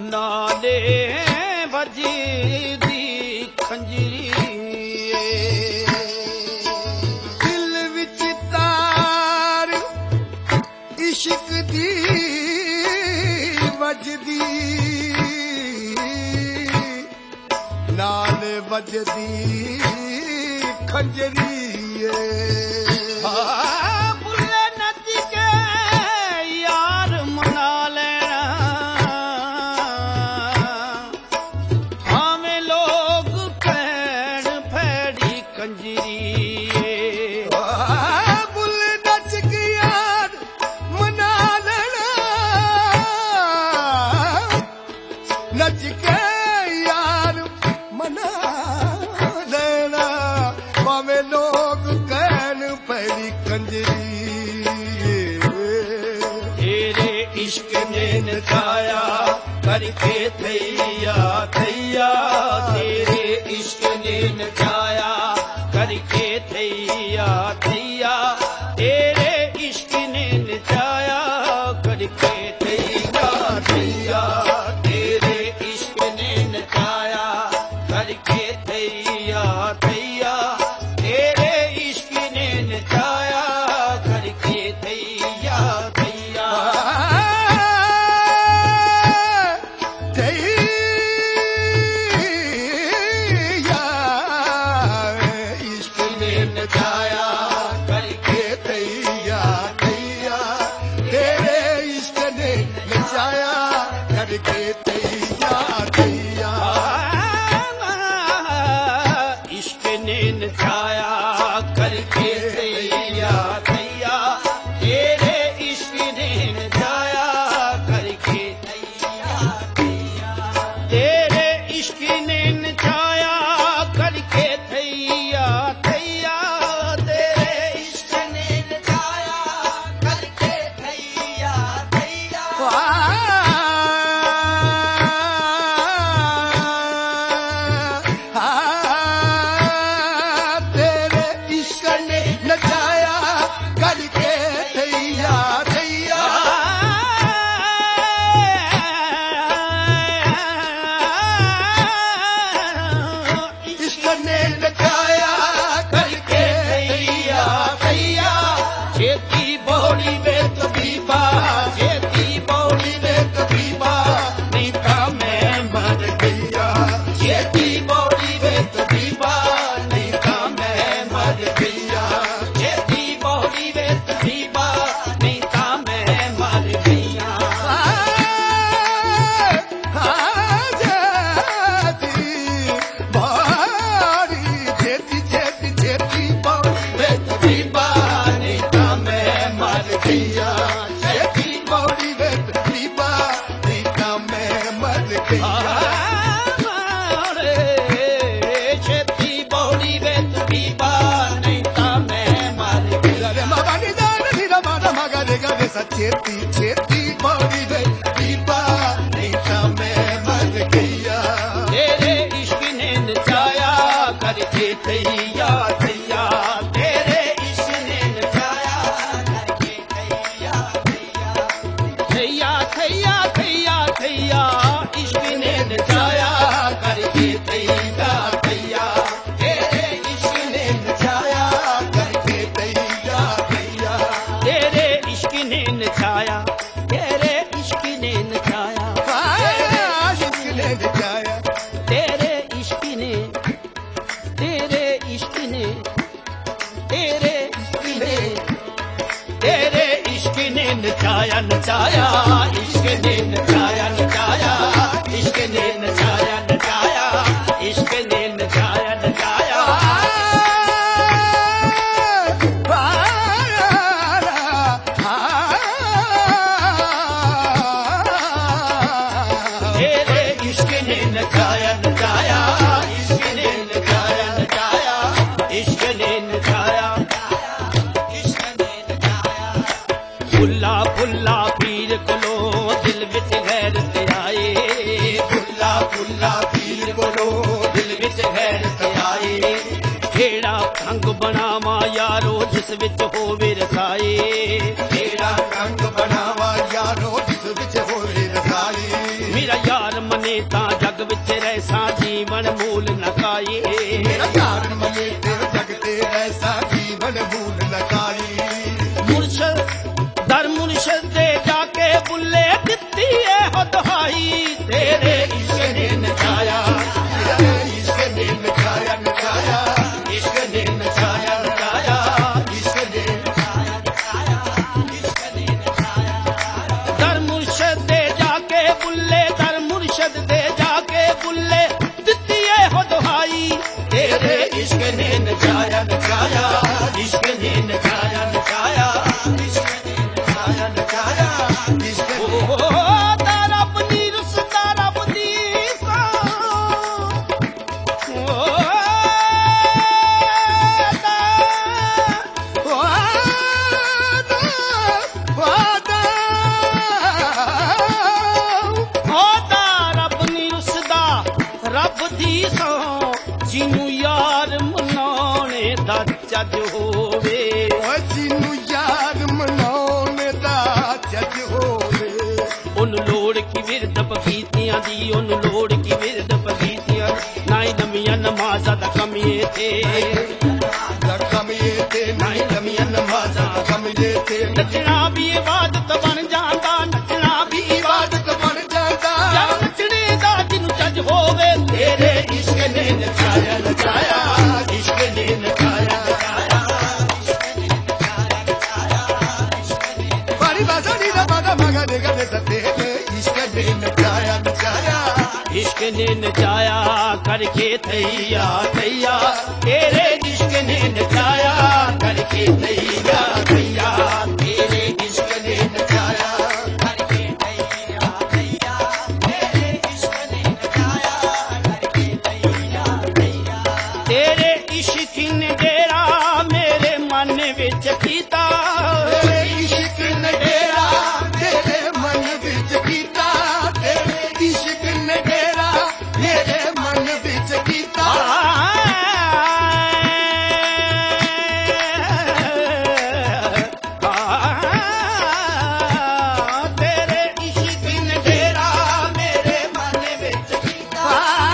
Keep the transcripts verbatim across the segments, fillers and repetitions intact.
नाले वजदी खंजरी दिल विच तार इश्क दी वजदी नाले वजदी खंजरी बुले नच के यार मना लेना हमें लोग पैण फैड़ी कंजरी बुले नच के यार मना लेना नच के यार मना लेना हमें लोग कैन पैरी कंजरी तेरे इश्क ने नचाया करके थैया थैया तेरे इश्क ने नचाया करके थैया थैया तेरे इश्क ने नचाया करके थैया थैया तेरे इश्क ने नचाया करके थैया थैया तेरे इश्क ने नचाया करके थैया थैया थैया इश्क ने नचाया करके थैया थैया तेरे इश्क ने नचाया करके थैया थैया इश्क ने नचाया करके थैया थैया तेरे इश्क ने नचाया करके थैया थैया तेरे इश्क ने नचाया करके थैया थैया तेरे इश्क ने नचाया करके थैया थैया तेरे इश्क ने नचाया करके थैया थैया इश्क ने नचाया करके थैया थैया खेती बोली वे तबीबा खेती बोली वे तबीबा नहीं था मैं मर गया खेती बोली वे तबीबा नहीं था मैं मर गया खेती बोली वे तबीबा नहीं था मैं मर गया बारी खेती खेती खेती बोली वे तबीबा नहीं था मैं मर गया खेती बोली वे तबीबा नहीं था मैं मर गया खेती बोली वे तबीबा नहीं था मैं मर गया रे मगानी दान धीरा माना मगारे गरे सचेती खेती बोली वे तबीबा नहीं था मैं मर गया तेरे इश्क ने नचाया करके थैया थैया तेरे इश्क ने नचाया करके थैया थैया थैया थैया थैया थैया इश्क ने नचाया करके थैया थैया तेरे इश्क ने नचाया करके थैया थैया तेरे इश्क ने नचाया तेरे इश्क ने नचाया इश्क ने नचाया तेरे इश्क ने तेरे इश्क ने तेरे इश्क ने तेरे इश्क ने नचाया नचाया इश्क ने नचाया नचाया इश्क ने नचाया नचाया इश्क ने नचाया नचाया तेरे इश्क ने नचाया नचाया इश्क ने नचाया नचाया इश्क ने नचाया इश्क ने नचाया फुल्ला फुल्ला पीर कोलो दिल विच गैरत आए फुल्ला फुल्ला पीर कोलो दिल विच गैरत आए केड़ा रंग बनावा यारो जिस विच होवे रसाए केड़ा रंग बनावा यारो जिस विच होवे रसाए मेरा यार मने तां जग विच रहसा जीवन मूल न काई मेरा यार मने ते जग ते रहसा जीवन मूल न काई मुर्शद दर मुर्शद दे जाके बुले दित्ती है हो दुहाई तेरे इश्क ने नचाया तेरे इश्क ने नचाया नचाया इश्क ने नचाया नचाया इश्क ने नचाया नचाया इश्क ने नचाया दर मुर्शद दे जाके बुले दर मुर्शद दे जाके बुले दित्ती है हो दुहाई तेरे इश्क ने नचाया नचाया इश्क ने नचाया नचाया इश्क ने नचाया नचाया इश्क ने ओ तारा अपनी रुसदा रब दी सा ओ वादा वादा ओ तारा अपनी रुसदा रब दी सा जिन्नू यार मनाने दा ਚੱਜ ਹੋਵੇ ਓ ਜਿਹਨੂੰ ਯਾਰ ਮਨਾਉਣ ਦਾ ਚੱਜ ਹੋਵੇ ਉਹਨੂੰ ਲੋੜ ਕੀ ਵਿਰਦ ਪਗੀਤੀਆਂ ਦੀ ਉਹਨੂੰ ਲੋੜ ਕੀ ਵਿਰਦ ਪਗੀਤੀਆਂ ਨਾ ਹੀ ਨਵੀਆਂ ਨਮਾਜ਼ਾਂ ਦਾ ਕਮੀਏ ਤੇ ਕਮੀਏ ਤੇ ਨਹੀਂ ਕਮੀਆਂ ਨਮਾਜ਼ਾਂ ਕਮੀਏ ਤੇ ਨੱਚਣਾ ਵੀ ਇਬਾਦਤ ਬਣ ਜਾਂਦਾ ਨੱਚਣਾ ਵੀ ਇਬਾਦਤ ਬਣ ਜਾਂਦਾ ਜਦ ਨੱਚਣੇ ਦਾ ਜਿਹਨੂੰ ਚੱਜ ਹੋਵੇ ਤੇਰੇ ਇਸ਼ਕ ਨੇ ਨਚਾਇਆ ਨਚਾਇਆ ਇਸ਼ਕ ਨੇ ਨਚਾਇਆ ਨਚਾਇਆ ਬਾਰੀ ਬਾਜ਼ਾਰੀ ਦਾ ਬਾਦਾ ਮਗਾ ਦੇ ਗਦੇ ਸੱਤੇ ਇਸ਼ਕ ਨੇ ਨਚਾਇਆ ਨਚਾਇਆ इश्क ने नचाया करके थैया थैया तेरे इश्क ने नचाया करके थैया थैया तेरे इश्क ने नचाया करके थैया थैया तेरे इश्क ने नचाया करके थैया थैया तेरे इश्क ने डेरा मेरे मन विच कीता ਤੇਰੇ ਇਸ਼ਕ ਨੇ ਡੇਰਾ ਤੇਰੇ ਮਨ ਵਿੱਚ ਕੀਤਾ ਤੇਰੇ ਇਸ਼ਕ ਨੇ ਡੇਰਾ ਮੇਰੇ ਮਨ ਵਿੱਚ ਕੀਤਾ तेरे इश्क ने डेरा मेरे मन विच कीता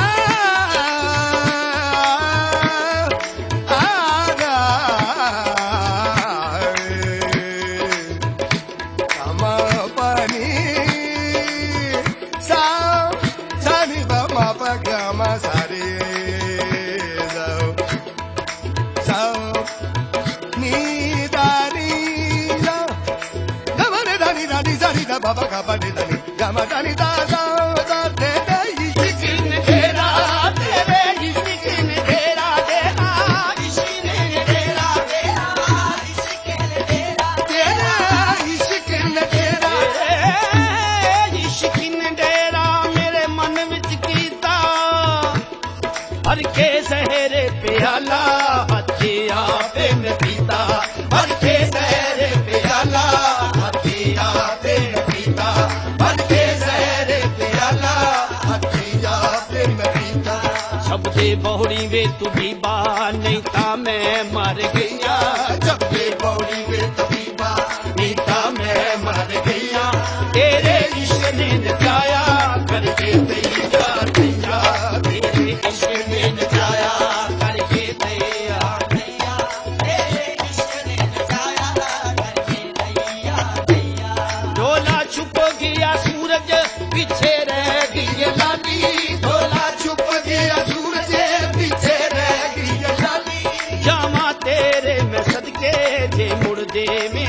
Baba Gaba Dani, Gama Dani Da Da Da De De Ishi ने डेरा तेरे इश्क ने डेरा डेरा इश्क ने डेरा डेरा इश्क ने डेरा Tera Ishi Ne Tera तेरे इश्क ने डेरा मेरे मन विच कीता भर के सहरे प्याला हथे आपे मैं पीता भर के सहरे प्याला हथे आपे मैं पीता भर के सहरे प्याला Atiya Pe Merita शब्दे बहुड़ी वे तू बीबा नहीं ता मैं मर गईया Jab Ye Baudi Ve Tabiba नहीं ता मैं मर गईया तेरे इश्क ने नचाया करके तैया तैया तेरे इश्क ने नचाया करके तैया तैया तेरे इश्क ने नचाया करके तैया तैया डोला छुप गया सूरज पीछे रह गई लाली Dola Chup Gaya Suraj Piche Reh Gayi Lali Jama तेरे मैं सदके जे मुड़ दे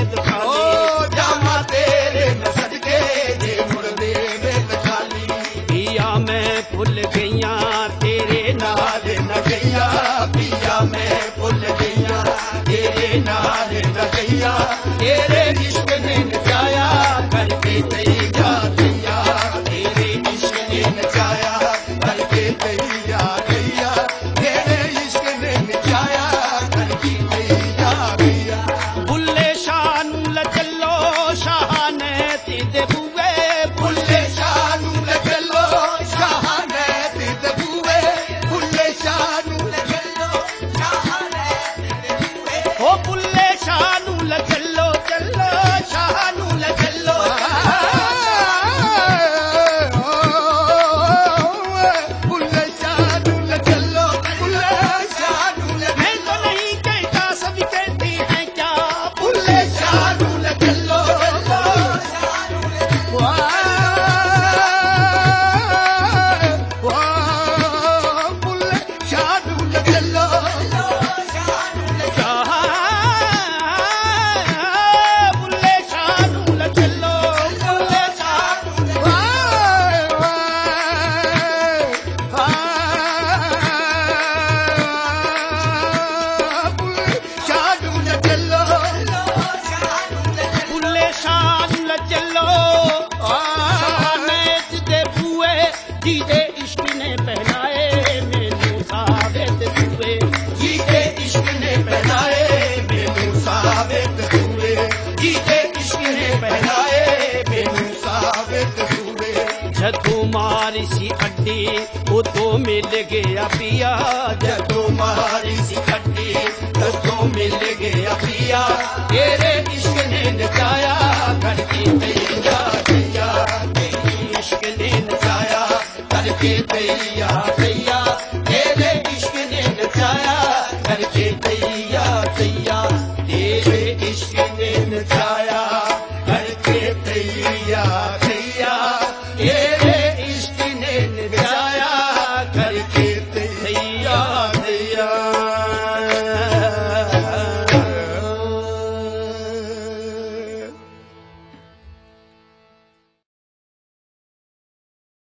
जीते इश्क ने पहनाए मैनू साबित हुए जीते इश्क ने पहनाए मैनू साबित हुए जीते इश्क ने पहनाए मैनू साबित हुए जदों मारी सी अड्डी उदों मिल गया पिया जदों मारी सी अड्डी उदों मिल गया पिया तेरे इश्क ने नचाया